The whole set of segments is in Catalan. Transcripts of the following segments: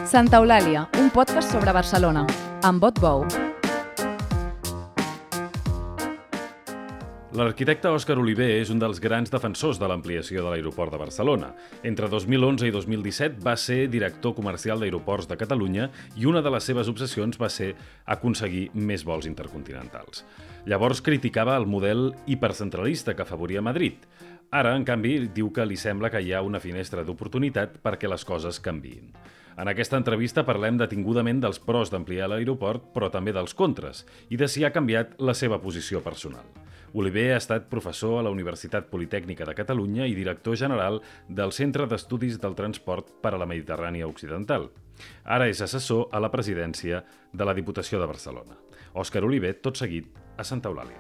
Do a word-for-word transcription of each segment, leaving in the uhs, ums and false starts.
Santa Eulàlia, un podcast sobre Barcelona, amb Bot Bou. L'arquitecte Òscar Oliver és un dels grans defensors de l'ampliació de l'aeroport de Barcelona. Entre dos mil onze i dos mil disset va ser director comercial d'Aeroports de Catalunya i una de les seves obsessions va ser aconseguir més vols intercontinentals. Llavors criticava el model hipercentralista que afavoria Madrid. Ara, en canvi, diu que li sembla que hi ha una finestra d'oportunitat perquè les coses canviïn. En aquesta entrevista parlem detingudament dels pros d'ampliar l'aeroport, però també dels contres, i de si ha canviat la seva posició personal. Oliver ha estat professor a la Universitat Politècnica de Catalunya i director general del Centre d'Estudis del Transport per a la Mediterrània Occidental. Ara és assessor a la presidència de la Diputació de Barcelona. Òscar Oliver, tot seguit, a Santa Eulàlia.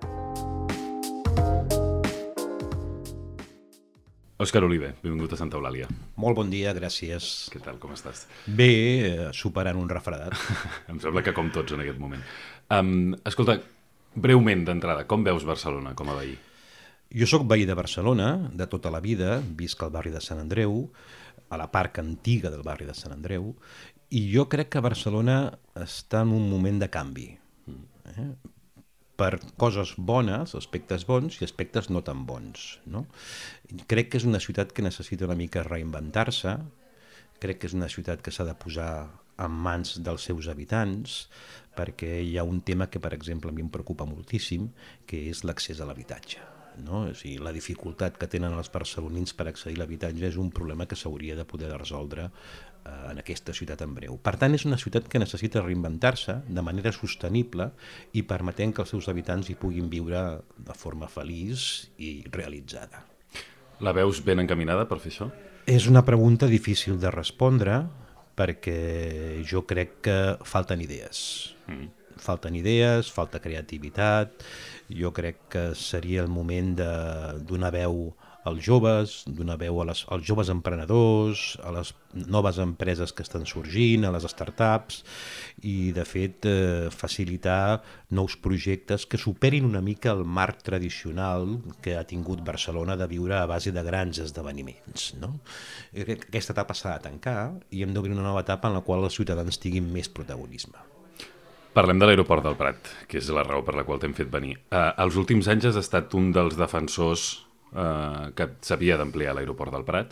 Òscar Oliver, benvingut a Santa Eulàlia. Molt bon dia, gràcies. Què tal, com estàs? Bé, superant un refredat. Em sembla que com tots en aquest moment. Um, escolta, breument d'entrada, com veus Barcelona com a veí? Jo sóc veí de Barcelona, de tota la vida, visc al barri de Sant Andreu, a la part antiga del barri de Sant Andreu, i jo crec que Barcelona està en un moment de canvi. Eh? Per coses bones, aspectes bons i aspectes no tan bons. No? Crec que és una ciutat que necessita una mica reinventar-se, crec que és una ciutat que s'ha de posar en mans dels seus habitants, perquè hi ha un tema que, per exemple, a mi em preocupa moltíssim, que és l'accés a l'habitatge. No? O sigui, la dificultat que tenen els barcelonins per accedir a l'habitatge és un problema que s'hauria de poder resoldre eh, en aquesta ciutat en breu. Per tant, és una ciutat que necessita reinventar-se de manera sostenible i permetent que els seus habitants hi puguin viure de forma feliç i realitzada. La veus ben encaminada per fer això? És una pregunta difícil de respondre perquè jo crec que falten idees. Mm. Falten idees, falta creativitat. Jo crec que seria el moment de donar veu als joves, donar veu a les, als joves emprenedors, a les noves empreses que estan sorgint, a les startups i, de fet, eh, facilitar nous projectes que superin una mica el marc tradicional que ha tingut Barcelona de viure a base de grans esdeveniments. No? Aquesta etapa s'ha de tancar i hem d'obrir una nova etapa en la qual els ciutadans tinguin més protagonisme. Parlem de l'aeroport del Prat, que és la raó per la qual t'hem fet venir. Uh, els últims anys has estat un dels defensors uh, que s'havia d'ampliar l'aeroport del Prat.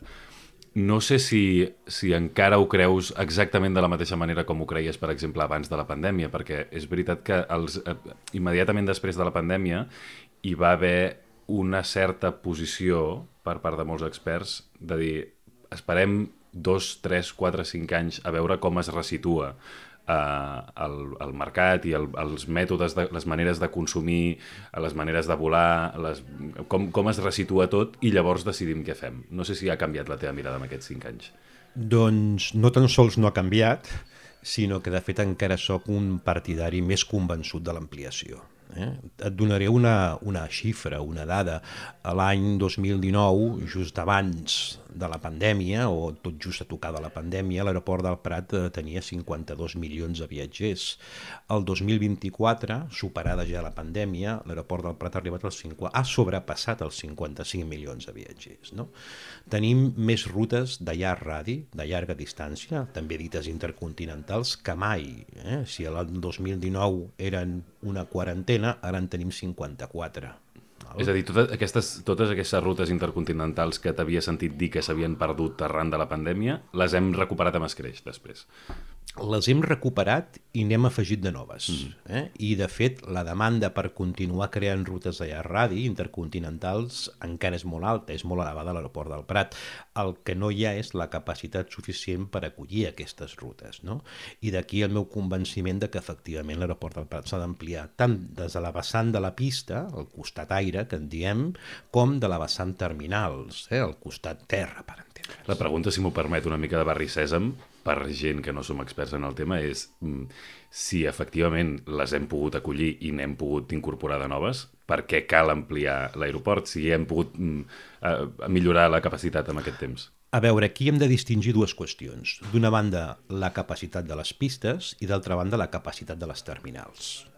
No sé si, si encara ho creus exactament de la mateixa manera com ho creies, per exemple, abans de la pandèmia, perquè és veritat que els, uh, immediatament després de la pandèmia hi va haver una certa posició per part de molts experts de dir esperem dos, tres, quatre, cinc anys a veure com es resitua Uh, el, el mercat i el, els mètodes, de, les maneres de consumir, les maneres de volar, les, com, com es resitua tot i llavors decidim què fem. No sé si ha canviat la teva mirada en aquests cinc anys. Doncs no tan sols no ha canviat, sinó que de fet encara sóc un partidari més convençut de l'ampliació. Eh? Et donaré una, una xifra, una dada. A l'any dos mil dinou, just abans de la pandèmia, o tot just a tocar de la pandèmia, l'aeroport del Prat tenia cinquanta-dos milions de viatgers. El dos mil vint-i-quatre, superada ja la pandèmia, l'aeroport del Prat ha arribat als cinquanta, ha sobrepassat els cinquanta-cinc milions de viatgers. No? Tenim més rutes de llarg radi, de llarga distància, també dites intercontinentals, que mai. Eh? Si l'any dos mil dinou eren una quarantena, ara en tenim cinquanta-quatre. Val? És a dir, totes aquestes, totes aquestes rutes intercontinentals que t'havia sentit dir que s'havien perdut arran de la pandèmia, les hem recuperat amb escreix després. Les hem recuperat i n'hem afegit de noves. Mm. Eh? I, de fet, la demanda per continuar creant rutes de llarg radi intercontinentals encara és molt alta, és molt elevada a l'aeroport del Prat. El que no hi ha és la capacitat suficient per acollir aquestes rutes. No? I d'aquí el meu convenciment de que, efectivament, l'aeroport del Prat s'ha d'ampliar tant des de la vessant de la pista, el costat aire, que en diem, com de la vessant terminals, eh? el costat terra, per entendre's. La pregunta, si m'ho permet, una mica de barri sèsam, per gent que no som experts en el tema, és si efectivament les hem pogut acollir i n'hem pogut incorporar de noves, per què cal ampliar l'aeroport, si hem pogut uh, millorar la capacitat en aquest temps? A veure, aquí hem de distingir dues qüestions. D'una banda, la capacitat de les pistes i d'altra banda, la capacitat de les terminals.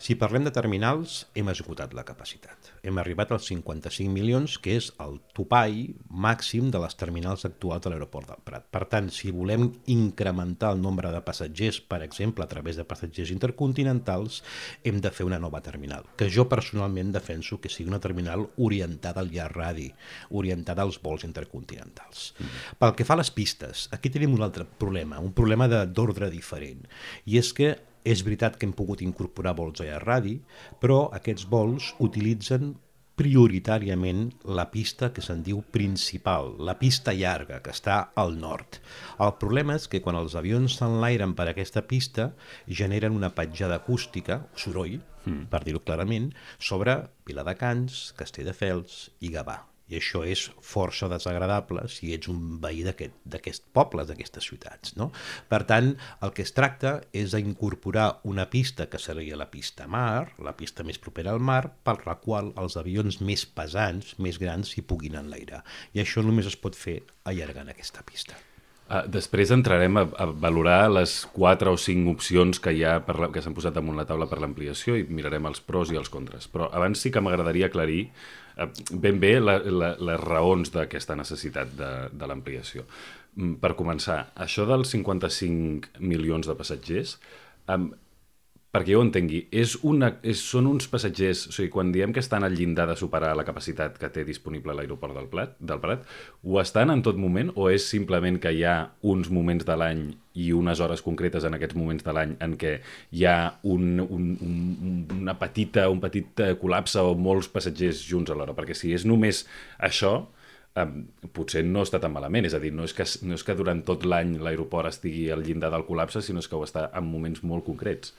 Si parlem de terminals, hem esgotat la capacitat. Hem arribat als cinquanta-cinc milions, que és el topall màxim de les terminals actuals de l'aeroport del Prat. Per tant, si volem incrementar el nombre de passatgers, per exemple, a través de passatgers intercontinentals, hem de fer una nova terminal, que jo personalment defenso que sigui una terminal orientada al llarg radi, orientada als vols intercontinentals. Mm-hmm. Pel que fa a les pistes, aquí tenim un altre problema, un problema d'ordre diferent, i és que és veritat que hem pogut incorporar vols a llarg radi, però aquests vols utilitzen prioritàriament la pista que se'n diu principal, la pista llarga, que està al nord. El problema és que quan els avions s'enlairen per aquesta pista generen una petjada acústica, soroll, mm. per dir-ho clarament, sobre Viladecans, Castelldefels i Gavà. I això és força desagradable si ets un veí d'aquests pobles, d'aquestes ciutats, no? Per tant, el que es tracta és d'incorporar una pista que seria la pista mar, la pista més propera al mar, per la qual els avions més pesants, més grans, s'hi puguin enlairar. I això només es pot fer allargant aquesta pista. Uh, després entrarem a, a valorar les quatre o cinc opcions que hi ha per la, que s'han posat damunt la taula per l'ampliació i mirarem els pros i els contres. Però abans sí que m'agradaria aclarir uh, ben bé la, la, les raons d'aquesta necessitat de, de l'ampliació. Um, per començar, això dels cinquanta-cinc milions de passatgers, um, perquè jo ho entengui, és una, és, són uns passatgers, o sigui, quan diem que estan al llindar de superar la capacitat que té disponible l'aeroport del, Prat, del Prat, ho estan en tot moment o és simplement que hi ha uns moments de l'any i unes hores concretes en aquests moments de l'any en què hi ha un, un, un, una petita, un petit col·lapse o molts passatgers junts alhora? Perquè si és només això, Um, potser no està tan malament, és a dir, no és que, no és que durant tot l'any l'aeroport estigui al llindar del col·lapse, sinó que ho està en moments molt concrets.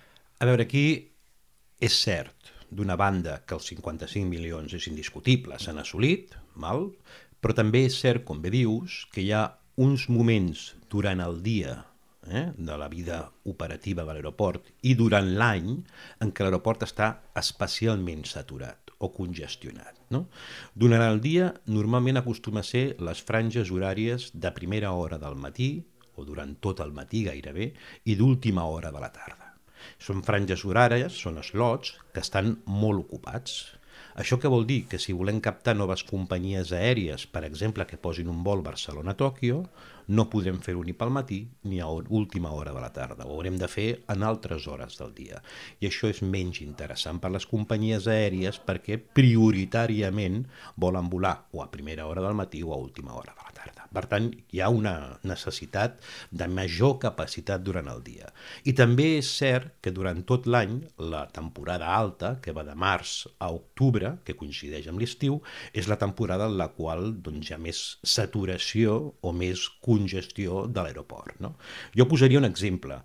A veure, aquí és cert, d'una banda, que els cinquanta-cinc milions és indiscutible, s'han assolit, mal, però també és cert, com bé dius, que hi ha uns moments durant el dia eh, de la vida operativa de l'aeroport i durant l'any en què l'aeroport està especialment saturat o congestionat. No? Durant el dia, normalment acostuma a ser les franges horàries de primera hora del matí, o durant tot el matí gairebé, i d'última hora de la tarda. Són franges horàries, són slots, que estan molt ocupats. Això què vol dir? Que si volem captar noves companyies aèries, per exemple, que posin un vol Barcelona-Tòquio, no podrem fer-ho ni pel matí ni a última hora de la tarda. Ho haurem de fer en altres hores del dia. I això és menys interessant per les companyies aèries perquè prioritàriament volen volar o a primera hora del matí o a última hora de la tarda. Per tant, hi ha una necessitat de major capacitat durant el dia. I també és cert que durant tot l'any, la temporada alta, que va de març a octubre, que coincideix amb l'estiu, és la temporada en la qual doncs, hi ha més saturació o més congestió de l'aeroport. No? Jo posaria un exemple.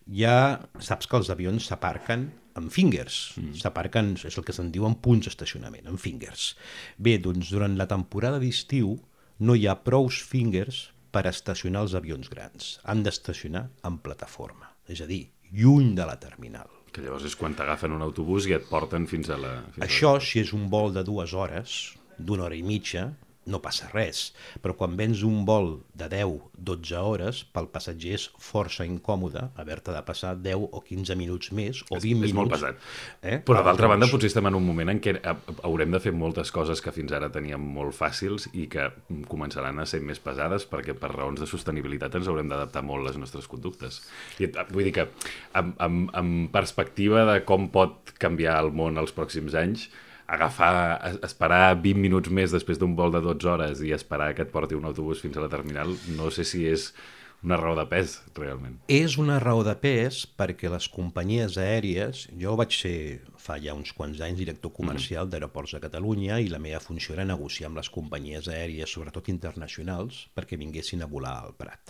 Ja saps que els avions s'aparquen amb fingers, mm. s'aparquen, és el que se'n diu en punts d'estacionament, amb fingers. Bé, doncs durant la temporada d'estiu no hi ha prous fingers per estacionar els avions grans. Han d'estacionar en plataforma, és a dir, lluny de la terminal. Que llavors és quan t'agafen un autobús i et porten fins a la... Fins Això, a la... si és un vol de dues hores, d'una hora i mitja, no passa res, però quan vens un vol de deu a dotze hores, pel passatger és força incòmode haver-te de passar deu o quinze minuts més o vint és, minuts. És molt pesat. Eh? Però d'altra banda potser estem en un moment en què haurem de fer moltes coses que fins ara teníem molt fàcils i que començaran a ser més pesades perquè per raons de sostenibilitat ens haurem d'adaptar molt les nostres conductes. I vull dir que amb, amb, amb perspectiva de com pot canviar el món els pròxims anys, agafar, esperar vint minuts més després d'un vol de dotze hores i esperar que et porti un autobús fins a la terminal, no sé si és una raó de pes, realment. És una raó de pes perquè les companyies aèries, jo vaig ser fa ja uns quants anys director comercial mm. d'Aeroports de Catalunya i la meva funció era negociar amb les companyies aèries, sobretot internacionals, perquè vinguessin a volar al Prat.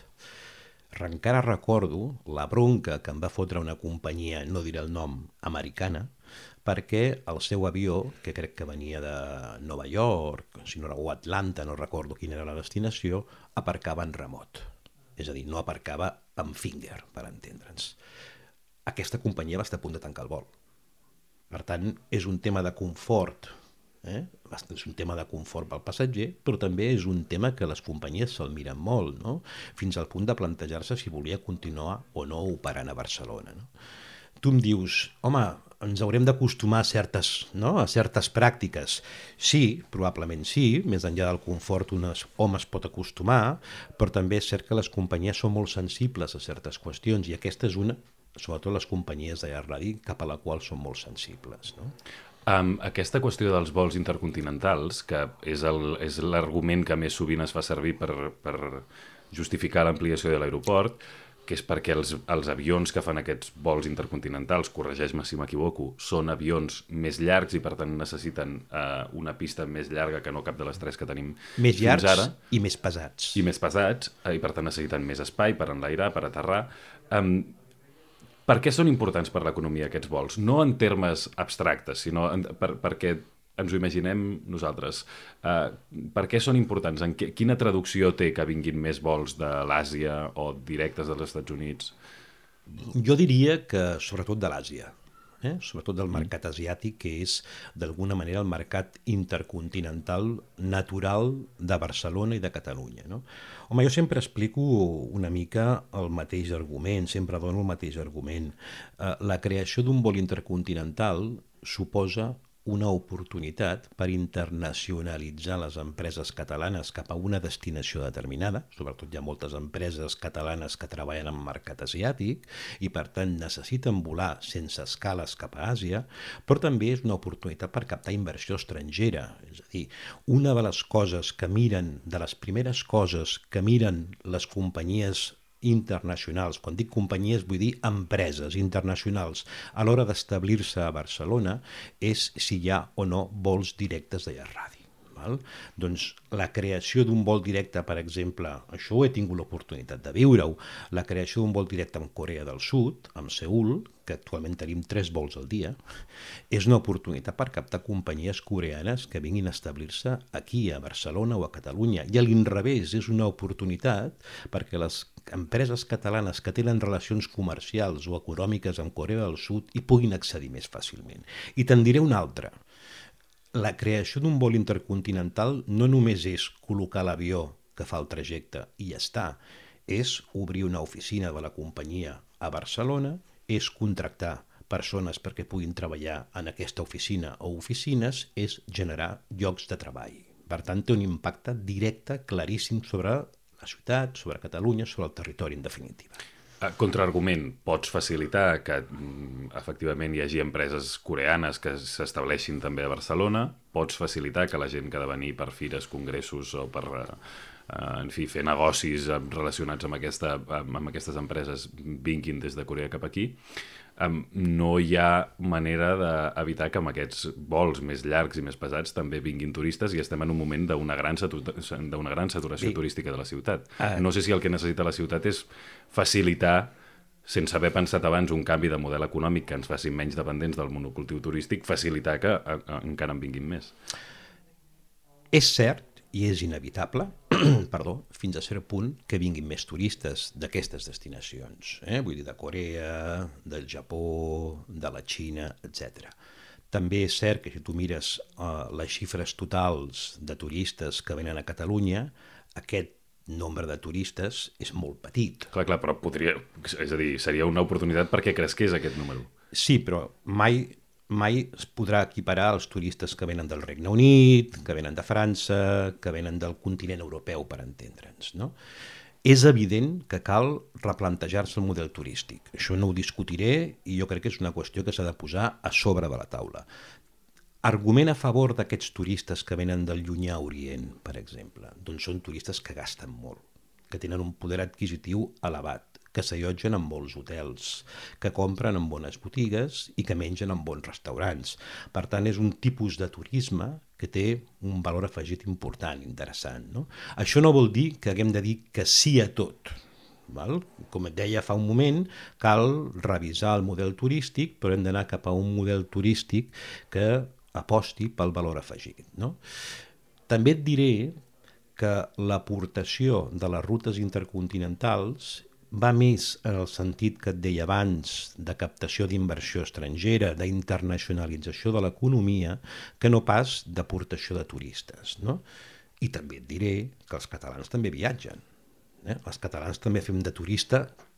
Encara recordo la bronca que em va fotre una companyia, no diré el nom, americana, perquè el seu avió, que crec que venia de Nova York, si no era o Atlanta, no recordo quina era la destinació, aparcava en remot. És a dir, no aparcava amb finger, per entendre'ns. Aquesta companyia va estar a punt de tancar el vol. Per tant, és un tema de confort, eh? És un tema de confort pel passatger, però també és un tema que les companyies se'l miren molt, no? Fins al punt de plantejar-se si volia continuar o no operant a Barcelona. No? Tu em dius, home, ens haurem d'acostumar a certes, no? a certes pràctiques. Sí, probablement sí, més enllà del confort un home es pot acostumar, però també és cert que les companyies són molt sensibles a certes qüestions i aquesta és una, sobretot les companyies de radi, cap a la qual són molt sensibles. No? Um, aquesta qüestió dels vols intercontinentals, que és el- és l'argument que més sovint es fa servir per, per justificar l'ampliació de l'aeroport, que és perquè els, els avions que fan aquests vols intercontinentals, corregeix-me si m'equivoco, són avions més llargs i per tant necessiten uh, una pista més llarga que no cap de les tres que tenim Més fins llargs ara. i més pesats. I més pesats, eh, i per tant necessiten més espai per enlairar, per aterrar. Um, per què són importants per l'economia aquests vols? No en termes abstractes, sinó en, per, perquè ens ho imaginem nosaltres. Uh, per què són importants? En què, quina traducció té que vinguin més vols de l'Àsia o directes dels Estats Units? Jo diria que sobretot de l'Àsia, eh? sobretot del mercat asiàtic, que és d'alguna manera el mercat intercontinental natural de Barcelona i de Catalunya. No? Home, jo sempre explico una mica el mateix argument, sempre dono el mateix argument. Eh, la creació d'un vol intercontinental suposa una oportunitat per internacionalitzar les empreses catalanes cap a una destinació determinada, sobretot hi ha moltes empreses catalanes que treballen en mercat asiàtic i per tant necessiten volar sense escales cap a Àsia, però també és una oportunitat per captar inversió estrangera. És a dir, una de les coses que miren, de les primeres coses que miren les companyies internacionals, quan dic companyies vull dir empreses internacionals, a l'hora d'establir-se a Barcelona és si hi ha o no vols directes de Llarradi. Val? Doncs la creació d'un vol directe, per exemple, això ho he tingut l'oportunitat de viure-ho, la creació d'un vol directe amb Corea del Sud, amb Seül, que actualment tenim tres vols al dia, és una oportunitat per captar companyies coreanes que vinguin a establir-se aquí, a Barcelona o a Catalunya. I a l'inrevés, és una oportunitat perquè les empreses catalanes que tenen relacions comercials o econòmiques amb Corea del Sud hi puguin accedir més fàcilment. I te'n diré una altra. La creació d'un vol intercontinental no només és col·locar l'avió que fa el trajecte i ja està, és obrir una oficina de la companyia a Barcelona, és contractar persones perquè puguin treballar en aquesta oficina o oficines, és generar llocs de treball. Per tant, té un impacte directe, claríssim sobre la ciutat, sobre Catalunya, sobre el territori en definitiva. Contraargument, pots facilitar que mm, efectivament hi hagi empreses coreanes que s'estableixin també a Barcelona, pots facilitar que la gent que ha de venir per fires, congressos o per eh, en fi, fer negocis relacionats amb, aquesta, amb aquestes empreses vinguin des de Corea cap aquí. Um, no hi ha manera d'evitar que amb aquests vols més llargs i més pesats també vinguin turistes i estem en un moment d'una gran, d'una gran saturació sí. turística de la ciutat. Uh... No sé si el que necessita la ciutat és facilitar, sense haver pensat abans un canvi de model econòmic que ens faci menys dependents del monocultiu turístic, facilitar que a, a, encara en vinguin més. És cert i és inevitable, perdó, fins a cert punt que vinguin més turistes d'aquestes destinacions, eh? vull dir, de Corea, del Japó, de la Xina, etcètera. També és cert que si tu mires uh, les xifres totals de turistes que venen a Catalunya, aquest nombre de turistes és molt petit. Clar, clar, però podria, és a dir, seria una oportunitat perquè cresqués aquest número. Sí, però mai... mai es podrà equiparar els turistes que venen del Regne Unit, que venen de França, que venen del continent europeu, per entendre'ns, no? És evident que cal replantejar-se el model turístic. Això no ho discutiré i jo crec que és una qüestió que s'ha de posar a sobre de la taula. Argument a favor d'aquests turistes que venen del llunyà Orient, per exemple, doncs són turistes que gasten molt, que tenen un poder adquisitiu elevat, que s'allotgen en molts hotels, que compren en bones botigues i que mengen en bons restaurants. Per tant, és un tipus de turisme que té un valor afegit important, interessant. No? Això no vol dir que haguem de dir que sí a tot. Val? Com et deia fa un moment, cal revisar el model turístic, però hem d'anar cap a un model turístic que aposti pel valor afegit. No? També et diré que l'aportació de les rutes intercontinentals va més en el sentit que et deia abans de captació d'inversió estrangera, d'internacionalització de l'economia, que no pas d'aportació de turistes. No? I també et diré que els catalans també viatgen. Eh? Els catalans també fem de turista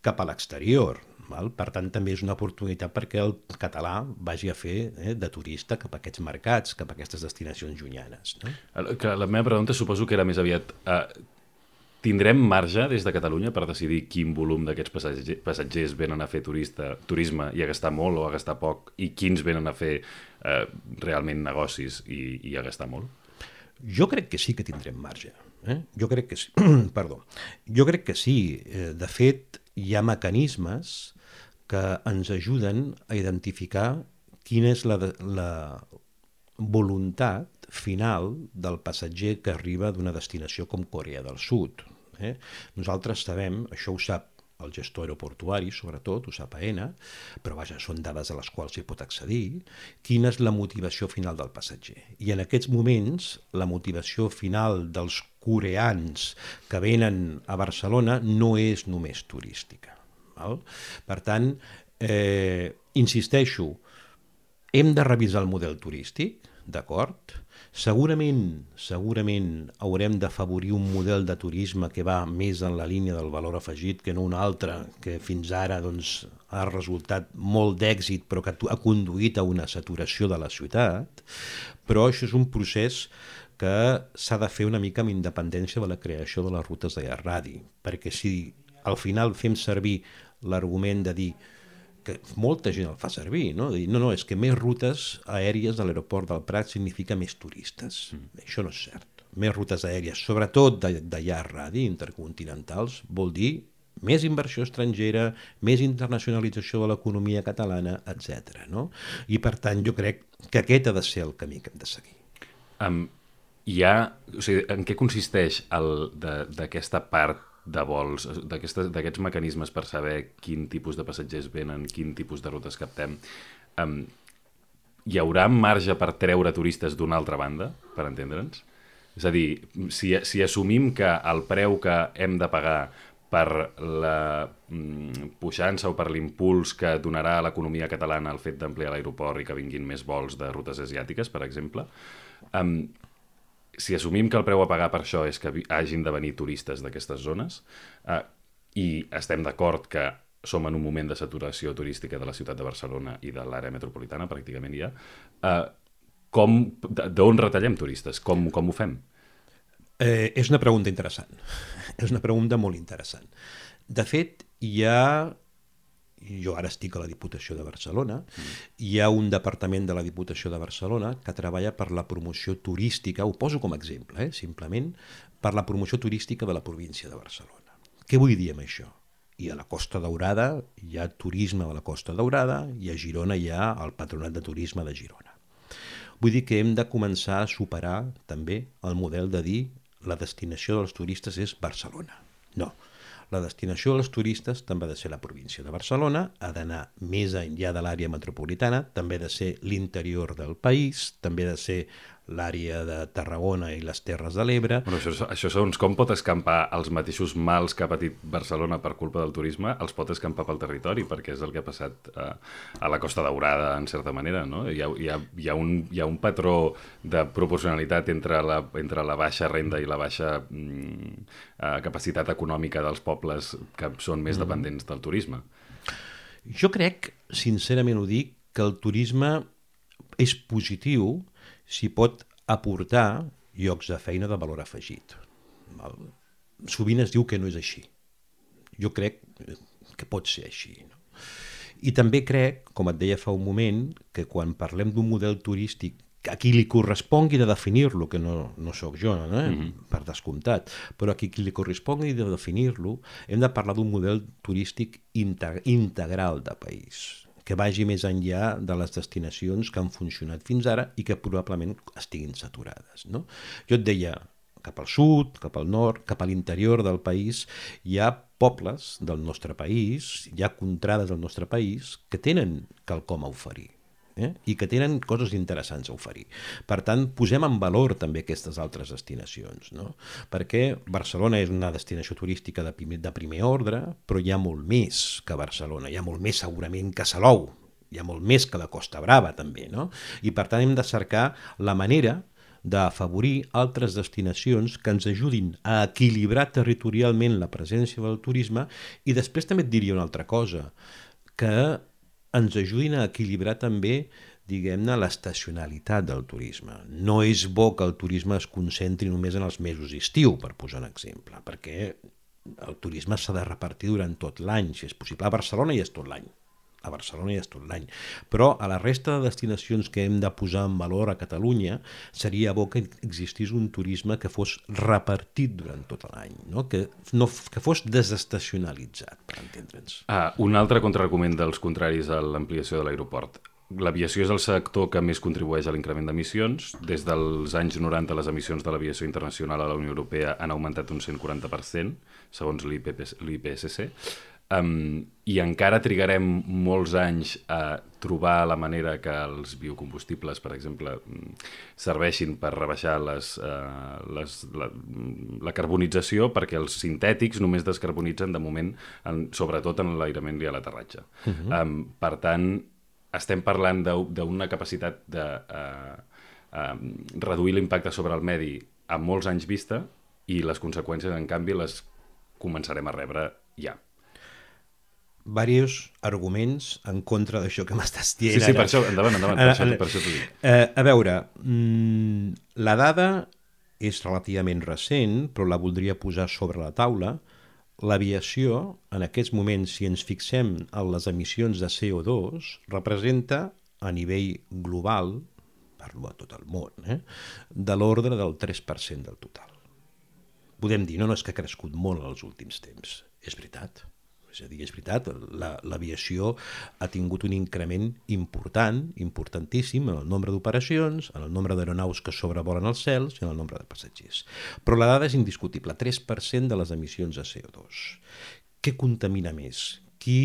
cap a l'exterior. Val? Per tant, també és una oportunitat perquè el català vagi a fer eh, de turista cap a aquests mercats, cap a aquestes destinacions llunyanes. No? Que la meva pregunta suposo que era més aviat... Eh, tindrem marge des de Catalunya per decidir quin volum d'aquests passatgers, passatgers venen a fer turista, turisme i a gastar molt o a gastar poc, i quins venen a fer eh, realment negocis i, i a gastar molt? Jo crec que sí que tindrem marge. Eh? Jo crec que sí. Perdó. Jo crec que sí. De fet, hi ha mecanismes que ens ajuden a identificar quina és la, la voluntat final del passatger que arriba d'una destinació com Corea del Sud. Eh? Nosaltres sabem, això ho sap el gestor aeroportuari, sobretot, ho sap AENA, però vaja, són dades a les quals s'hi pot accedir, quina és la motivació final del passatger. I en aquests moments, la motivació final dels coreans que venen a Barcelona no és només turística. Val? Per tant, eh, insisteixo, hem de revisar el model turístic, d'acord? Segurament, segurament haurem d'afavorir un model de turisme que va més en la línia del valor afegit que no un altre, que fins ara doncs, ha resultat molt d'èxit però que ha conduït a una saturació de la ciutat, però això és un procés que s'ha de fer una mica amb independència de la creació de les rutes de llarg radi, perquè si al final fem servir l'argument de dir que molta gent el fa servir, no? Dir, no, no, és que més rutes aèries de l'aeroport del Prat significa més turistes. Mm. Això no és cert. Més rutes aèries, sobretot de, de llarg radi, intercontinentals, vol dir més inversió estrangera, més internacionalització de l'economia catalana, etcètera. No? I per tant jo crec que aquest ha de ser el camí que hem de seguir. Um, hi ha, o sigui, en què consisteix el, de, d'aquesta part de vols, d'aquests mecanismes per saber quin tipus de passatgers venen, quin tipus de rutes captem? Um, hi haurà marge per treure turistes d'una altra banda, per entendre'ns? És a dir, si, si assumim que el preu que hem de pagar per la mm, puixança o per l'impuls que donarà a l'economia catalana el fet d'ampliar l'aeroport i que vinguin més vols de rutes asiàtiques, per exemple, um, si assumim que el preu a pagar per això és que hagin de venir turistes d'aquestes zones eh, i estem d'acord que som en un moment de saturació turística de la ciutat de Barcelona i de l'àrea metropolitana, pràcticament ja, eh, com, d'on retallem turistes? Com, com ho fem? Eh, és una pregunta interessant. És una pregunta molt interessant. De fet, hi ha... Jo ara estic a la Diputació de Barcelona, mm. hi ha un departament de la Diputació de Barcelona que treballa per la promoció turística, ho poso com a exemple, eh, simplement, per la promoció turística de la província de Barcelona. Què vull dir amb això? I a la Costa Daurada hi ha turisme de la Costa Daurada i a Girona hi ha el Patronat de Turisme de Girona. Vull dir que hem de començar a superar també el model de dir la destinació dels turistes és Barcelona. No. La destinació dels turistes també ha de ser la província de Barcelona, ha d'anar més enllà de l'àrea metropolitana, també ha de ser l'interior del país, també ha de ser l'àrea de Tarragona i les Terres de l'Ebre. Bueno, això, això segons com pot escampar els mateixos mals que ha patit Barcelona per culpa del turisme, els pot escampar pel territori, perquè és el que ha passat a, a la Costa Daurada, en certa manera, no? Hi ha, hi ha, hi ha, un, hi ha un patró de proporcionalitat entre la, entre la baixa renda i la baixa mm, eh, capacitat econòmica dels pobles que són més dependents del turisme. Jo crec, sincerament ho dic, que el turisme és positiu si pot aportar llocs de feina de valor afegit. Sovint es diu que no és així. Jo crec que pot ser així. No? I també crec, com et deia fa un moment, que quan parlem d'un model turístic a qui li correspongui de definir-lo, que no, no sóc jo, no? Mm-hmm. Per descomptat, però a qui li correspongui de definir-lo, hem de parlar d'un model turístic integ- integral de país, que vagi més enllà de les destinacions que han funcionat fins ara i que probablement estiguin saturades. No? Jo et deia, cap al sud, cap al nord, cap a l'interior del país, hi ha pobles del nostre país, hi ha contrades del nostre país que tenen quelcom a oferir. Eh? I que tenen coses interessants a oferir. Per tant, posem en valor també aquestes altres destinacions, no? Perquè Barcelona és una destinació turística de primer, de primer ordre, però hi ha molt més que Barcelona, hi ha molt més segurament que Salou, hi ha molt més que la Costa Brava també, no? I per tant hem de cercar la manera d'afavorir altres destinacions que ens ajudin a equilibrar territorialment la presència del turisme i després també et diria una altra cosa, que ens ajudin a equilibrar també, diguem-ne, l'estacionalitat del turisme. No és bo que el turisme es concentri només en els mesos d'estiu, per posar un exemple, perquè el turisme s'ha de repartir durant tot l'any, si és possible. A Barcelona ja és tot l'any. A Barcelona ja és tot l'any. Però a la resta de destinacions que hem de posar en valor a Catalunya seria bo que existís un turisme que fos repartit durant tot l'any, no? Que, no, que fos desestacionalitzat, per entendre'ns. Ah, un altre contraargument dels contraris a l'ampliació de l'aeroport. L'aviació és el sector que més contribueix a l'increment d'emissions. Des dels anys noranta les emissions de l'aviació internacional a la Unió Europea han augmentat un cent quaranta per cent, segons l'I P C C. Um, I encara trigarem molts anys a trobar la manera que els biocombustibles, per exemple, serveixin per rebaixar les, uh, les, la, la carbonització, perquè els sintètics només descarbonitzen de moment, en, sobretot en l'aïrament i a l'aterratge. Uh-huh. um, per tant, estem parlant d'una capacitat de uh, uh, reduir l'impacte sobre el medi a molts anys vista i les conseqüències, en canvi, les començarem a rebre ja. Diversos arguments en contra d'això que m'estàs dient. Sí, sí, per això, endavant, endavant, per, això, per això t'ho dic. Eh, a veure, mmm, la dada és relativament recent, però la voldria posar sobre la taula. L'aviació, en aquests moments, si ens fixem en les emissions de C O dos, representa a nivell global, parlo a tot el món, eh, de l'ordre del tres per cent del total. Podem dir, no, no, és que ha crescut molt els últims temps. És veritat. És a dir, és veritat, l'aviació ha tingut un increment important, importantíssim, en el nombre d'operacions, en el nombre d'aeronaus que sobrevolen els cels i en el nombre de passatgers. Però la dada és indiscutible, tres per cent de les emissions de C O dos. Què contamina més? Qui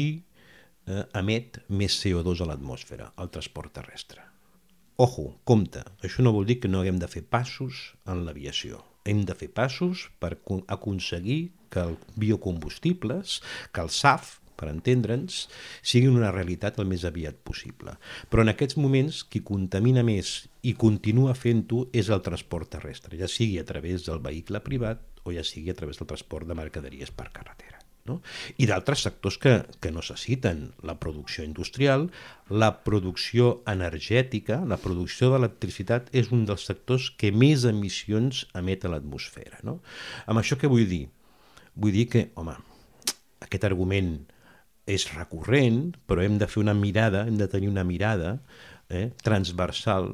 eh, emet més C O dos a l'atmosfera? El transport terrestre. Ojo, compte, això no vol dir que no haguem de fer passos en l'aviació. Hem de fer passos per aconseguir que els biocombustibles, que el S A F, per entendre'ns, siguin una realitat el més aviat possible. Però en aquests moments qui contamina més i continua fent-ho és el transport terrestre, ja sigui a través del vehicle privat o ja sigui a través del transport de mercaderies per carretera. No? I d'altres sectors que, que necessiten la producció industrial, la producció energètica, la producció d'electricitat és un dels sectors que més emissions emet a l'atmosfera. No? Amb això què vull dir? Vull dir que, home, aquest argument és recurrent, però hem de fer una mirada, hem de tenir una mirada eh, transversal,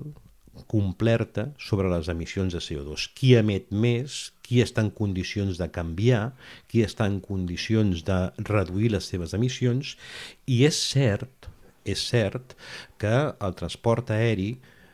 completa sobre les emissions de C O dos. Qui emet més, qui està en condicions de canviar, qui està en condicions de reduir les seves emissions, i és cert, és cert que el transport aeri,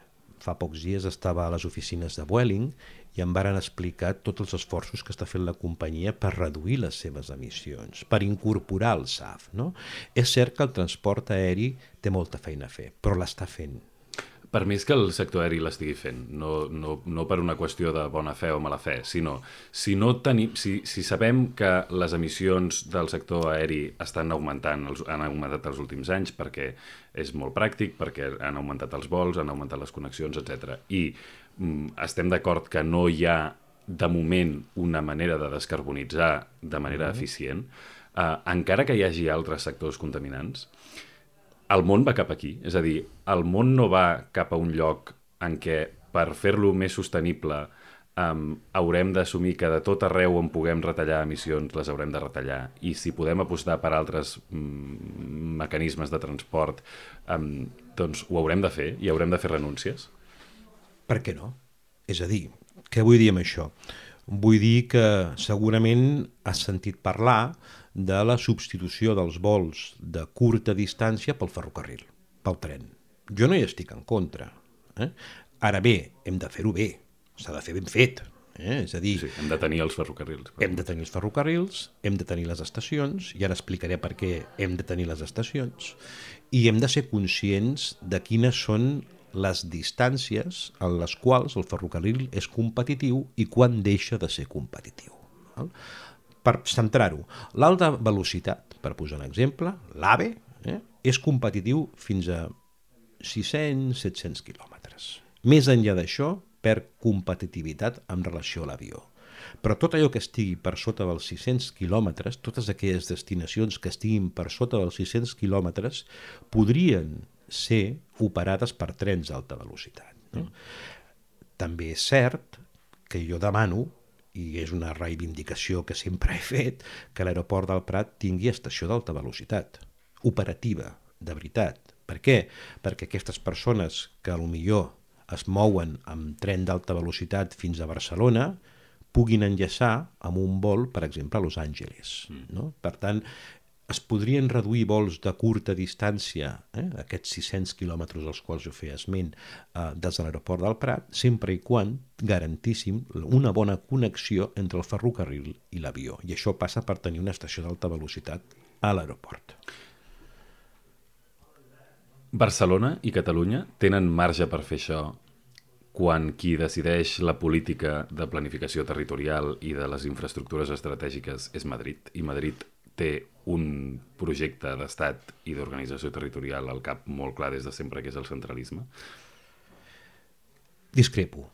fa pocs dies estava a les oficines de Vueling i em varen explicar tots els esforços que està fent la companyia per reduir les seves emissions, per incorporar el S A F. No? És cert que el transport aeri té molta feina a fer, però l'està fent. Per mi és que el sector aeri l'estigui fent, no, no, no per una qüestió de bona fe o mala fe, sinó si, no tenim, si, si sabem que les emissions del sector aeri estan augmentant, han augmentat els últims anys perquè és molt pràctic, perquè han augmentat els vols, han augmentat les connexions, etcètera. I mm, estem d'acord que no hi ha, de moment, una manera de descarbonitzar de manera mm-hmm. eficient, eh, encara que hi hagi altres sectors contaminants, el món va cap aquí, és a dir, el món no va cap a un lloc en què per fer-lo més sostenible um, haurem d'assumir que de tot arreu on puguem retallar emissions les haurem de retallar i si podem apostar per altres um, mecanismes de transport um, doncs ho haurem de fer i haurem de fer renúncies. Per què no? És a dir, què vull dir amb això? Vull dir que segurament has sentit parlar de la substitució dels vols de curta distància pel ferrocarril, pel tren. Jo no hi estic en contra. Eh? Ara bé, hem de fer-ho bé, s'ha de fer ben fet. Eh? És a dir, sí, hem de tenir els ferrocarrils. Però... Hem de tenir els ferrocarrils, hem de tenir les estacions, i ara explicaré per què hem de tenir les estacions, i hem de ser conscients de quines són les distàncies en les quals el ferrocarril és competitiu i quan deixa de ser competitiu. Val? Per centrar-ho, l'alta velocitat, per posar un exemple, l'AVE, eh, és competitiu fins a sis-cents a set-cents quilòmetres. Més enllà d'això, perd competitivitat en relació a l'avió. Però tot allò que estigui per sota dels sis-cents quilòmetres, totes aquelles destinacions que estiguin per sota dels sis-cents quilòmetres, podrien ser operades per trens d'alta velocitat. No? També és cert que jo demano, i és una reivindicació que sempre he fet, que l'aeroport del Prat tingui estació d'alta velocitat, operativa, de veritat. Per què? Perquè aquestes persones que potser es mouen amb tren d'alta velocitat fins a Barcelona puguin enllaçar amb un vol, per exemple, a Los Angeles. No? Per tant, es podrien reduir vols de curta distància, eh, aquests sis-cents quilòmetres als quals jo feia esment, eh, des de l'aeroport del Prat, sempre i quan garantíssim una bona connexió entre el ferrocarril i l'avió. I això passa per tenir una estació d'alta velocitat a l'aeroport. Barcelona i Catalunya tenen marge per fer això quan qui decideix la política de planificació territorial i de les infraestructures estratègiques és Madrid, i Madrid té un projecte d'estat i d'organització territorial al cap molt clar des de sempre, que és el centralisme? Discrepo.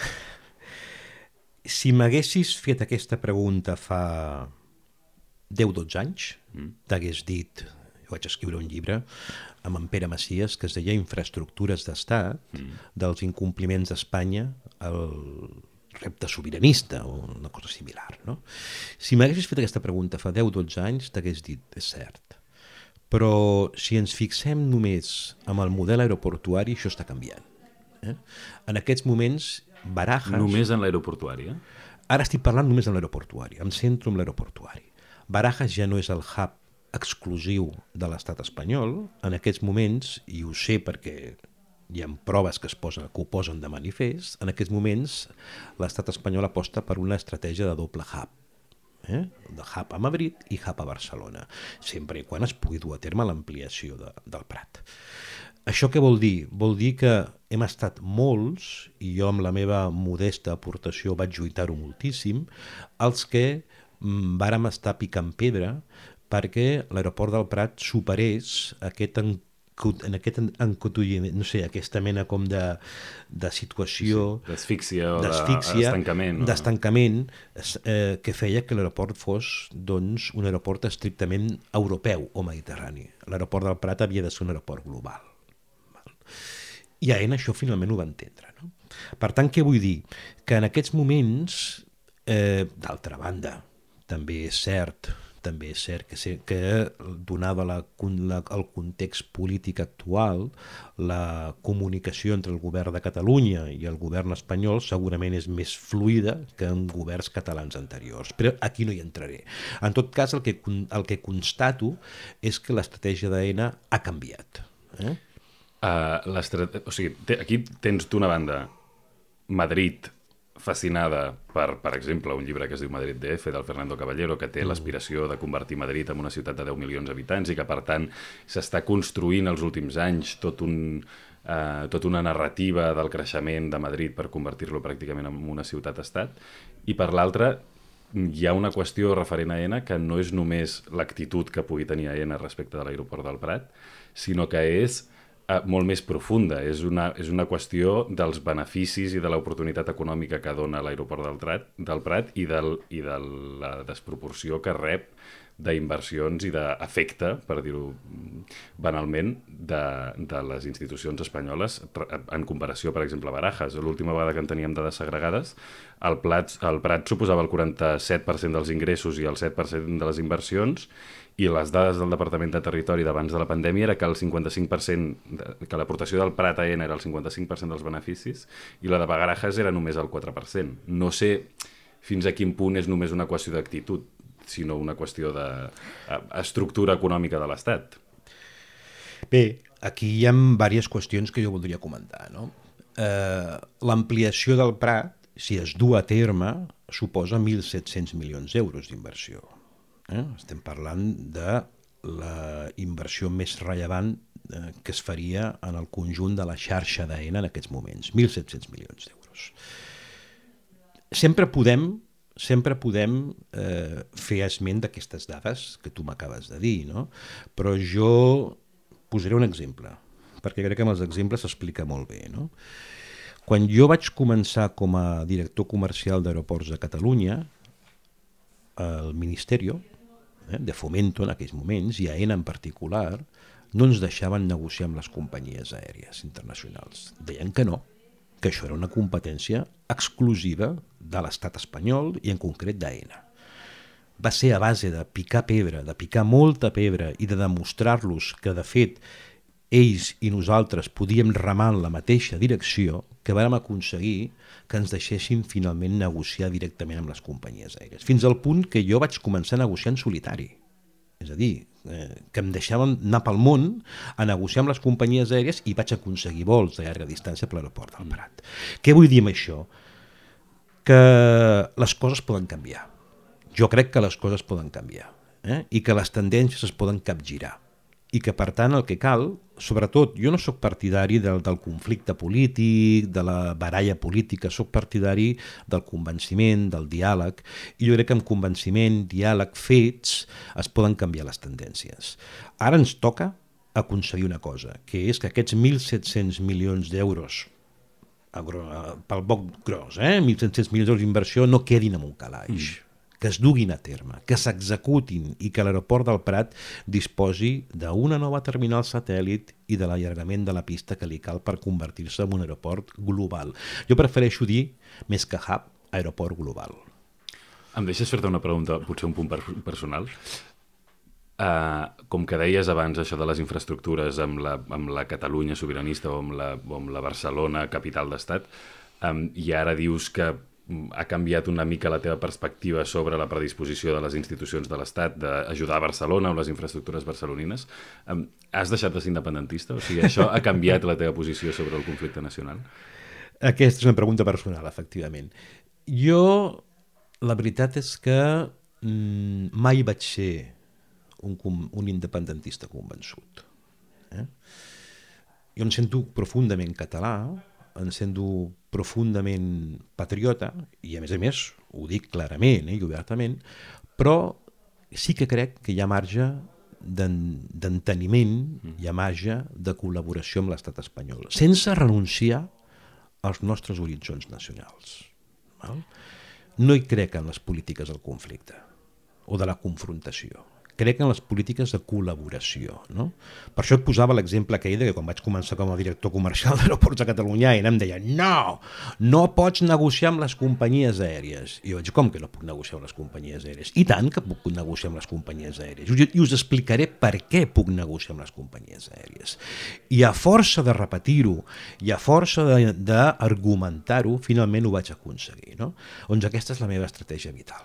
Si m'haguessis fet aquesta pregunta fa deu o dotze anys, mm. t'hagués dit... Jo vaig escriure un llibre amb en Pere Macias que es deia Infraestructures d'Estat, mm. dels incompliments d'Espanya al repte sobiranista o una cosa similar. No? Si m'haguessis fet aquesta pregunta fa deu o dotze anys, t'hagués dit, és cert. Però si ens fixem només amb el model aeroportuari, això està canviant. Eh? En aquests moments, Barajas... Només en l'aeroportuari, eh? Ara estic parlant només en l'aeroportuari, em centro en l'aeroportuari. Barajas ja no és el hub exclusiu de l'estat espanyol. En aquests moments, i ho sé perquè hi ha proves que, es posen, que ho posen de manifest, en aquests moments l'estat espanyol aposta per una estratègia de doble hub. Eh? De hub a Madrid i hub a Barcelona, sempre i quan es pugui dur a terme l'ampliació de, del Prat. Això què vol dir? Vol dir que hem estat molts, i jo amb la meva modesta aportació vaig lluitar-ho moltíssim, els que mm, vàrem estar picant pedra perquè l'aeroport del Prat superés aquest en, en aquest encotolliment, no sé, aquesta mena com de, de situació... Sí, d'asfíxia o d'estancament. No? D'estancament eh, que feia que l'aeroport fos doncs, un aeroport estrictament europeu o mediterrani. L'aeroport del Prat havia de ser un aeroport global. I Aena això finalment ho va entendre. No? Per tant, què vull dir? Que en aquests moments, eh, d'altra banda, també és cert... també és cert que, que donada la, la, el context polític actual, la comunicació entre el govern de Catalunya i el govern espanyol segurament és més fluida que en governs catalans anteriors. Però aquí no hi entraré. En tot cas, el que, el que constato és que l'estratègia d'Aena ha canviat. Eh? Uh, o sigui, aquí tens d'una banda Madrid fascinada per, per exemple, un llibre que es diu Madrid D F del Fernando Caballero, que té mm. l'aspiració de convertir Madrid en una ciutat de deu milions d'habitants i que, per tant, s'està construint els últims anys tot un, uh, tota una narrativa del creixement de Madrid per convertir-lo pràcticament en una ciutat-estat. I, per l'altra, hi ha una qüestió referent a Aena que no és només l'actitud que pugui tenir Aena respecte de l'aeroport del Prat, sinó que és Uh, molt més profunda. És una, és una qüestió dels beneficis i de l'oportunitat econòmica que dona l'aeroport del, Prat, del Prat i, del, i de la desproporció que rep d'inversions i d'efecte, per dir-ho banalment, de, de les institucions espanyoles en comparació, per exemple, a Barajas. L'última vegada que en teníem dades segregades, el, Plat, el Prat suposava el quaranta-set per cent dels ingressos i el set per cent de les inversions, i les dades del Departament de Territori d'abans de la pandèmia era que el cinquanta-cinc per cent, de, que l'aportació del Prat a Aena era el cinquanta-cinc per cent dels beneficis i la de Barajas era només el quatre per cent. No sé fins a quin punt és només una qüestió d'actitud, sinó una qüestió d'estructura econòmica de l'Estat. Bé, aquí hi ha diverses qüestions que jo voldria comentar. No? Eh, l'ampliació del Prat, si es du a terme, suposa mil set-cents milions d'euros d'inversió. Eh? Estem parlant de la inversió més rellevant eh, que es faria en el conjunt de la xarxa d'Aena en aquests moments, mil set-cents milions d'euros. Sempre podem, sempre podem eh, fer esment d'aquestes dades que tu m'acabes de dir, no? Però jo posaré un exemple, perquè crec que amb els exemples s'explica molt bé. No? Quan jo vaig començar com a director comercial d'Aeroports de Catalunya, el Ministerio eh, de Fomento en aquells moments, i AENA en particular, no ens deixaven negociar amb les companyies aèries internacionals. Deien que no, que això era una competència exclusiva de l'estat espanyol i en concret d'AENA. Va ser a base de picar pebre, de picar molta pebre i de demostrar-los que, de fet, ells i nosaltres podíem remar en la mateixa direcció que vàrem aconseguir que ens deixessin finalment negociar directament amb les companyies aèries. Fins al punt que jo vaig començar a negociar en solitari. És a dir, eh, que em deixaven anar pel món a negociar amb les companyies aèries i vaig aconseguir vols de llarga distància per l'aeroport del Prat. Mm. Què vull dir amb això? Que les coses poden canviar. Jo crec que les coses poden canviar eh? I que les tendències es poden capgirar i que, per tant, el que cal, sobretot, jo no sóc partidari del, del conflicte polític, de la baralla política, sóc partidari del convenciment, del diàleg, i jo crec que amb convenciment, diàleg, fets, es poden canviar les tendències. Ara ens toca aconseguir una cosa, que és que aquests mil set-cents milions d'euros, pel poc gros, eh? mil set-cents milions d'euros d'inversió no quedin en un calaix. Mm. Que es duguin a terme, que s'executin i que l'aeroport del Prat disposi d'una nova terminal satèl·lit i de l'allargament de la pista que li cal per convertir-se en un aeroport global. Jo prefereixo dir, més que hub, aeroport global. Em deixes fer-te una pregunta, potser un punt personal? Uh, com que deies abans això de les infraestructures amb la, amb la Catalunya sobiranista o amb la, o amb la Barcelona capital d'estat, um, i ara dius que ha canviat una mica la teva perspectiva sobre la predisposició de les institucions de l'Estat d'ajudar a Barcelona amb les infraestructures barcelonines. Has deixat de ser independentista? O sigui, això ha canviat la teva posició sobre el conflicte nacional? Aquesta és una pregunta personal, efectivament. Jo, la veritat és que mm, mai vaig ser un, un independentista convençut. Eh? Jo em sento profundament català, em sento profundament patriota, i a més a més ho dic clarament eh, i obertament, però sí que crec que hi ha marge d'enteniment, hi ha marge de col·laboració amb l'estat espanyol, sense renunciar als nostres horitzons nacionals. Val? No hi crec en les polítiques del conflicte o de la confrontació. Crec en les polítiques de col·laboració. No? Per això et posava l'exemple aquell de que quan vaig començar com a director comercial d'Aeroports de Catalunya i em deia no, no pots negociar amb les companyies aèries. I jo vaig dir, com que no puc negociar amb les companyies aèries? I tant que puc negociar amb les companyies aèries. I us explicaré per què puc negociar amb les companyies aèries. I a força de repetir-ho i a força d'argumentar-ho, finalment ho vaig aconseguir. No? Doncs aquesta és la meva estratègia vital.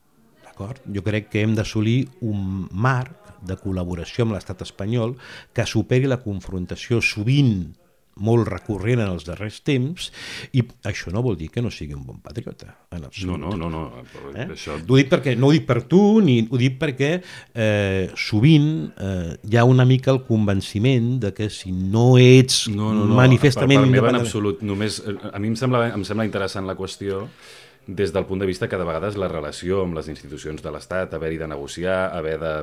Jo crec que hem d'assolir un marc de col·laboració amb l'estat espanyol que superi la confrontació sovint molt recurrent en els darrers temps, i això no vol dir que no sigui un bon patriota, en absolut. No, no, no. no. Eh? Això... Ho dic perquè, no ho dic per tu, ni ho dic perquè eh, sovint eh, hi ha una mica el convenciment de que si no ets no, no, no. manifestament... Per, per meva, en absolut. Només, a mi em sembla, em sembla interessant la qüestió des del punt de vista que de vegades la relació amb les institucions de l'Estat, haver-hi de negociar, haver de,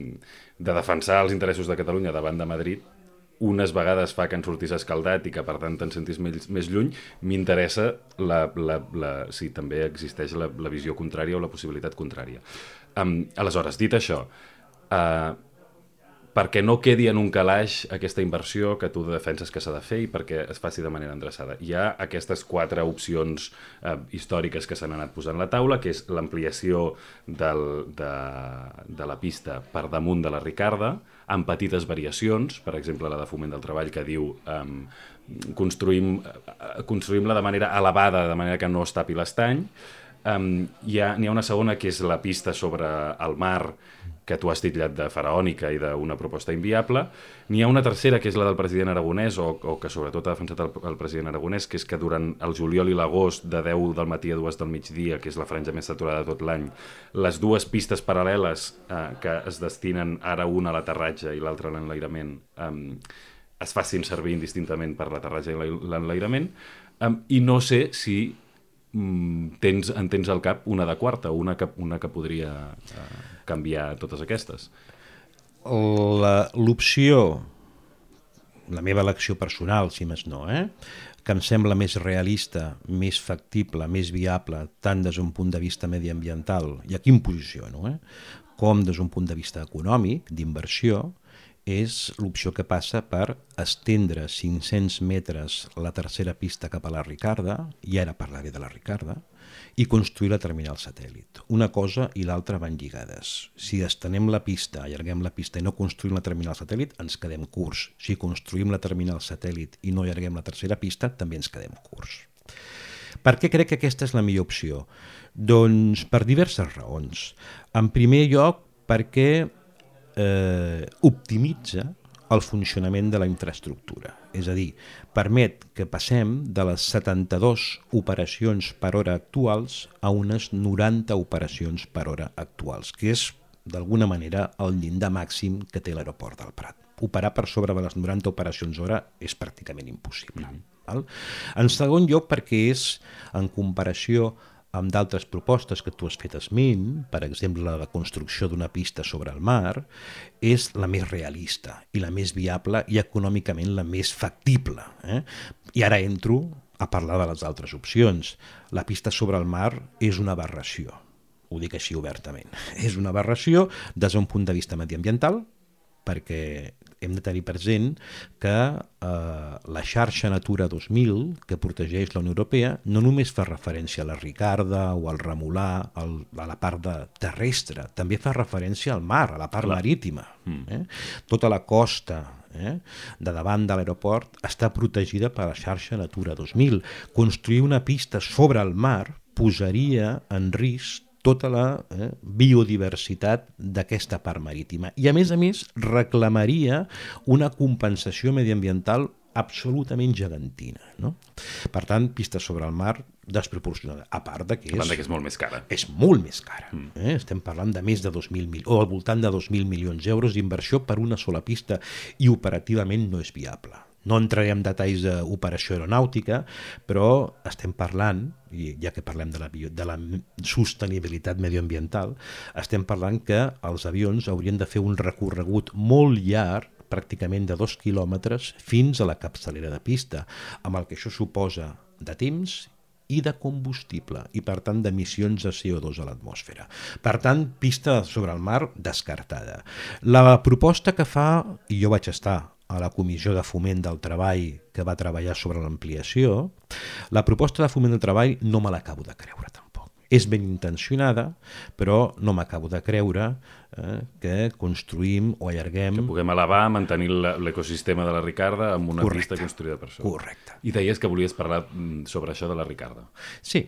de defensar els interessos de Catalunya davant de Madrid, unes vegades fa que en sortis escaldat i que per tant te'n sentis més, més lluny. M'interessa la, la, la, si també existeix la, la visió contrària o la possibilitat contrària. Um, aleshores, dit això, uh, perquè no quedi en un calaix aquesta inversió que tu defenses que s'ha de fer i perquè es faci de manera endreçada. Hi ha aquestes quatre opcions eh, històriques que s'han anat posant a la taula, que és l'ampliació del, de, de la pista per damunt de la Ricarda, amb petites variacions, per exemple la de Foment del Treball que diu eh, construïm, eh, construïm-la de manera elevada, de manera que no es tapi l'estany. Eh, hi ha, n'hi ha una segona que és la pista sobre el mar, que tu has titllat de faraònica i d'una proposta inviable. N'hi ha una tercera, que és la del president Aragonès, o, o que sobretot ha defensat el, el president Aragonès, que és que durant el juliol i l'agost, de deu del matí a dues del migdia, que és la franja més saturada de tot l'any, les dues pistes paral·leles eh, que es destinen ara una a l'aterratge i l'altra a l'enlairament eh, es facin servir indistintament per l'aterratge i l'enlairament, eh, i no sé si tens, en tens al cap una de quarta, una que, una que podria eh, canviar totes aquestes. L'opció la meva elecció personal, si més no, eh? que em sembla més realista, més factible, més viable, tant des d'un punt de vista mediambiental, i aquí em posiciono, eh? com des d'un punt de vista econòmic, d'inversió, és l'opció que passa per estendre cinc-cents metres la tercera pista cap a la Ricarda, i ara parlaré de la Ricarda, i construir la terminal satèl·lit. Una cosa i l'altra van lligades. Si estenem la pista, allarguem la pista i no construïm la terminal satèl·lit, ens quedem curts. Si construïm la terminal satèl·lit i no allarguem la tercera pista, també ens quedem curts. Per què crec que aquesta és la millor opció? Doncs per diverses raons. En primer lloc, perquè eh, optimitza el funcionament de la infraestructura. És a dir, permet que passem de les setanta-dues operacions per hora actuals a unes noranta operacions per hora actuals, que és, d'alguna manera, el llindar màxim que té l'aeroport del Prat. Operar per sobre de les noranta operacions hora és pràcticament impossible. Mm-hmm. Val? En segon lloc, perquè és, en comparació amb d'altres propostes que tu has fet esment, per exemple la de construcció d'una pista sobre el mar, és la més realista i la més viable i econòmicament la més factible. Eh? I ara entro a parlar de les altres opcions. La pista sobre el mar és una aberració, ho dic així obertament. És una aberració des d'un punt de vista mediambiental, perquè hem de tenir present que eh, la xarxa Natura dos mil, que protegeix la Unió Europea, no només fa referència a la Ricarda o al Remolà, al, a la part de terrestre, també fa referència al mar, a la part Clar. marítima. Mm. Eh? Tota la costa eh, de davant de l'aeroport està protegida per la xarxa Natura dos mil. Construir una pista sobre el mar posaria en risc tota la eh, biodiversitat d'aquesta part marítima. I a més a més reclamaria una compensació mediambiental absolutament gegantina. No? Per tant, pista sobre el mar desproporcionada. A part de que és, que és molt més cara. És molt més cara. Mm. Eh? Estem parlant de més de dos mil milions, o al voltant de dos mil milions d'euros d'inversió per una sola pista, i operativament no és viable. No entraré en detalls d'operació aeronàutica, però estem parlant, i ja que parlem de la, bio, de la sostenibilitat medioambiental, estem parlant que els avions haurien de fer un recorregut molt llarg, pràcticament de dos quilòmetres, fins a la capçalera de pista, amb el que això suposa de temps i de combustible, i per tant d'emissions de C O dos a l'atmosfera. Per tant, pista sobre el mar descartada. La proposta que fa, i jo vaig estar a la Comissió de Foment del Treball que va treballar sobre l'ampliació, la proposta de Foment del Treball no me l'acabo de creure tampoc. És ben intencionada, però no m'acabo de creure eh, que construïm o allarguem... Que puguem elevar, mantenir l'ecosistema de la Ricarda amb una Correcte. pista construïda per això. Correcte. I deies que volies parlar sobre això de la Ricarda. Sí.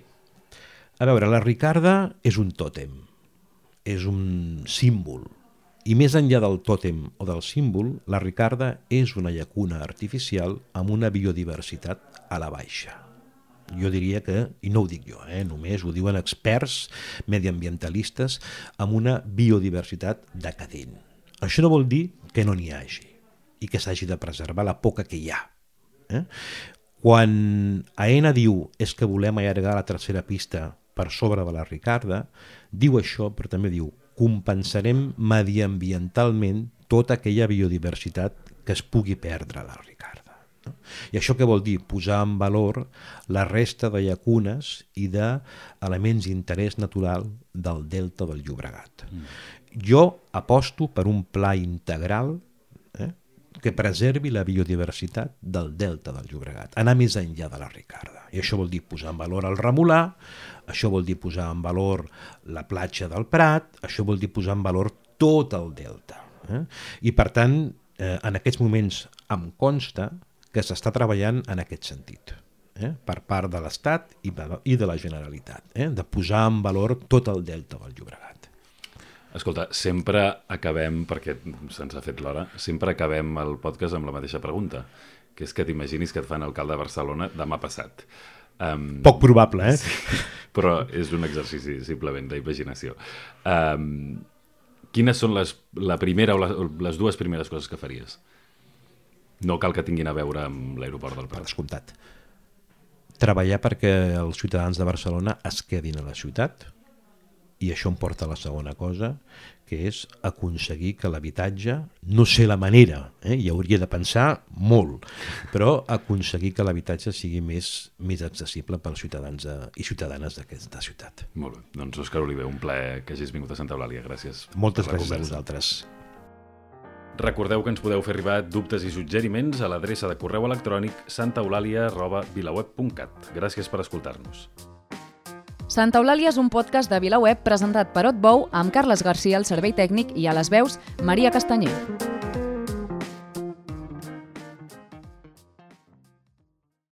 A veure, la Ricarda és un tòtem, és un símbol. I més enllà del tòtem o del símbol, la Ricarda és una llacuna artificial amb una biodiversitat a la baixa. Jo diria que, i no ho dic jo, eh, només ho diuen experts mediambientalistes, amb una biodiversitat decadent. Això no vol dir que no n'hi hagi i que s'hagi de preservar la poca que hi ha. Eh? Quan AENA diu és que volem allargar la tercera pista per sobre de la Ricarda, diu això, però també diu compensarem mediambientalment tota aquella biodiversitat que es pugui perdre a la Ricarda. No? I això què vol dir? Posar en valor la resta de llacunes i d'elements d'interès natural del delta del Llobregat. Mm. Jo aposto per un pla integral eh, que preservi la biodiversitat del delta del Llobregat, anar més enllà de la Ricarda. I això vol dir posar en valor el Remolà, això vol dir posar en valor la platja del Prat, això vol dir posar en valor tot el delta. Eh? I per tant, eh, en aquests moments em consta que s'està treballant en aquest sentit, eh? per part de l'Estat i de la Generalitat, eh? de posar en valor tot el delta del Llobregat. Escolta, sempre acabem, perquè se'ns ha fet l'hora, sempre acabem el podcast amb la mateixa pregunta, que és que t'imaginis que et fan alcalde de Barcelona demà passat. Um, Poc probable, eh? Sí, però és un exercici simplement d'imaginació. Um, quines són les, la primera o les, les dues primeres coses que faries? No cal que tinguin a veure amb l'aeroport del Prat. Per descomptat. Treballar perquè els ciutadans de Barcelona es quedin a la ciutat, I això em porta a la segona cosa, que és aconseguir que l'habitatge, no sé la manera, eh? hi hauria de pensar molt, però aconseguir que l'habitatge sigui més, més accessible pels ciutadans de, i ciutadanes d'aquesta ciutat. Molt bé. Doncs Òscar Oliver, un plaer que hagis vingut a Santa Eulàlia. Gràcies. Moltes gràcies a vosaltres. Recordeu que ens podeu fer arribar dubtes i suggeriments a l'adreça de correu electrònic santaeulàlia arroba vilaweb punt cat. Gràcies per escoltar-nos. Santa Eulàlia és un podcast de VilaWeb presentat per Otbou amb Carles Garcia al servei tècnic i a les veus Maria Castanyer.